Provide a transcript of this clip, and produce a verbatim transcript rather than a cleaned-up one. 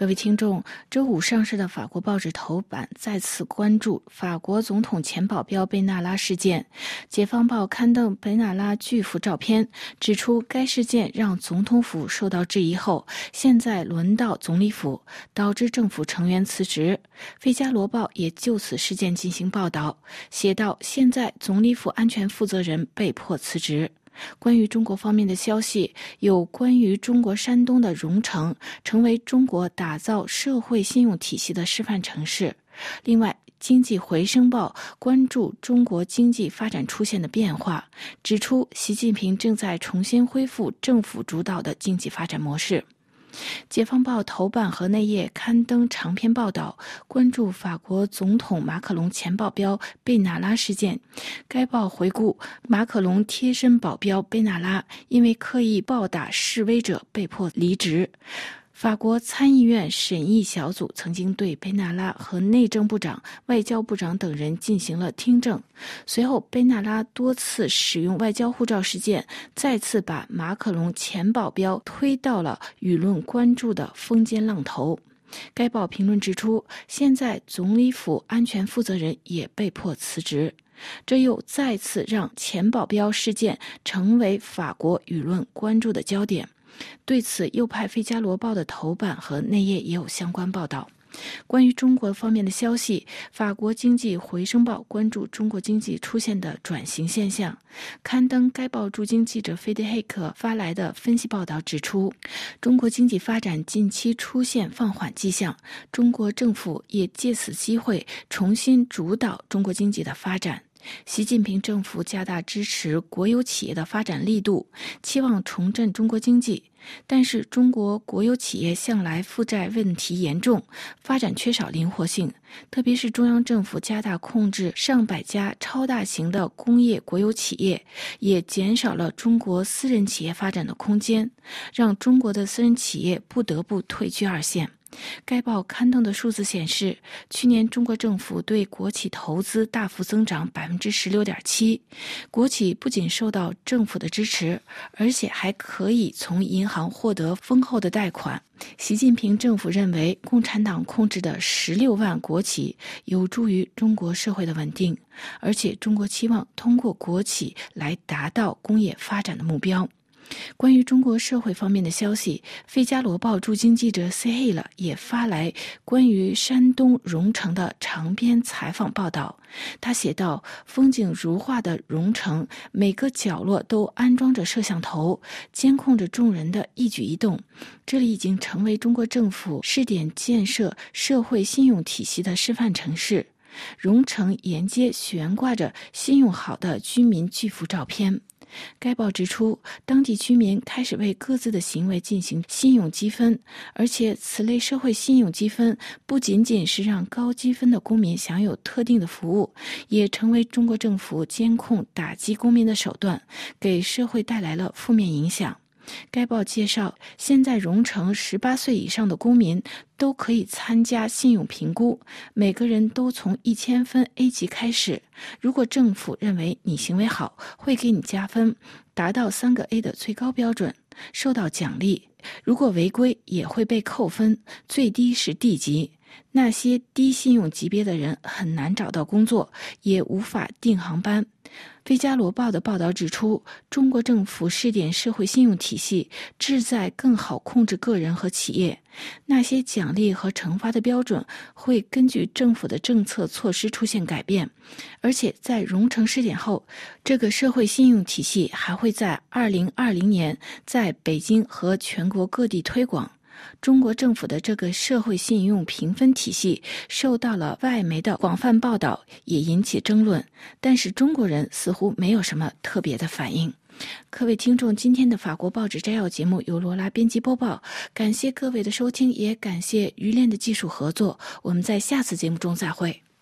各位听众，周五上市的法国报纸头版再次关注法国总统前保镖贝纳拉事件。解放报刊登贝纳拉巨幅照片，指出该事件让总统府受到质疑后，现在轮到总理府，导致政府成员辞职。费加罗报也就此事件进行报道，写道：现在总理府安全负责人被迫辞职。关于中国方面的消息，有关于中国山东的荣成成为中国打造社会信用体系的示范城市。另外，经济回声报关注中国经济发展出现的变化，指出习近平正在重新恢复政府主导的经济发展模式。解放报头版和内页刊登长篇报道，关注法国总统马克龙前保镖贝纳拉事件。该报回顾马克龙贴身保镖贝纳拉因为刻意暴打示威者被迫离职。法国参议院审议小组曾经对贝纳拉和内政部长、外交部长等人进行了听证。随后，贝纳拉多次使用外交护照事件，再次把马克龙前保镖推到了舆论关注的风尖浪头。该报评论指出，现在总理府安全负责人也被迫辞职，这又再次让前保镖事件成为法国舆论关注的焦点。对此，右派《费加罗报》的头版和内页也有相关报道。关于中国方面的消息，法国经济回声报关注中国经济出现的转型现象，刊登该报驻京记者菲德黑克发来的分析报道指出，中国经济发展近期出现放缓迹象，中国政府也借此机会重新主导中国经济的发展。习近平政府加大支持国有企业的发展力度，期望重振中国经济。但是中国国有企业向来负债问题严重，发展缺少灵活性，特别是中央政府加大控制上百家超大型的工业国有企业，也减少了中国私人企业发展的空间，让中国的私人企业不得不退居二线。该报刊登的数字显示，去年中国政府对国企投资大幅增长 百分之十六点七， 国企不仅受到政府的支持，而且还可以从银行获得丰厚的贷款。习近平政府认为，共产党控制的十六万国企有助于中国社会的稳定，而且中国期望通过国企来达到工业发展的目标。关于中国社会方面的消息，费加罗报驻京记者 C Hill 也发来关于山东荣成的长篇采访报道。他写道，风景如画的荣成，每个角落都安装着摄像头，监控着众人的一举一动。这里已经成为中国政府试点建设社会信用体系的示范城市。荣成沿街悬挂着信用好的居民巨幅照片。该报指出，当地居民开始为各自的行为进行信用积分，而且此类社会信用积分不仅仅是让高积分的公民享有特定的服务，也成为中国政府监控打击公民的手段，给社会带来了负面影响。该报介绍，现在荣成十八岁以上的公民都可以参加信用评估，每个人都从一千分 A 级开始。如果政府认为你行为好，会给你加分，达到三个 A 的最高标准，受到奖励。如果违规也会被扣分，最低是 D 级。那些低信用级别的人很难找到工作，也无法订航班。费加罗报的报道指出，中国政府试点社会信用体系，旨在更好控制个人和企业。那些奖励和惩罚的标准会根据政府的政策措施出现改变，而且在荣成试点后，这个社会信用体系还会在二零二零年在北京和全国各地推广。中国政府的这个社会信用评分体系受到了外媒的广泛报道，也引起争论，但是中国人似乎没有什么特别的反应。各位听众，今天的法国报纸摘要节目由罗拉编辑播报，感谢各位的收听，也感谢于连的技术合作，我们在下次节目中再会。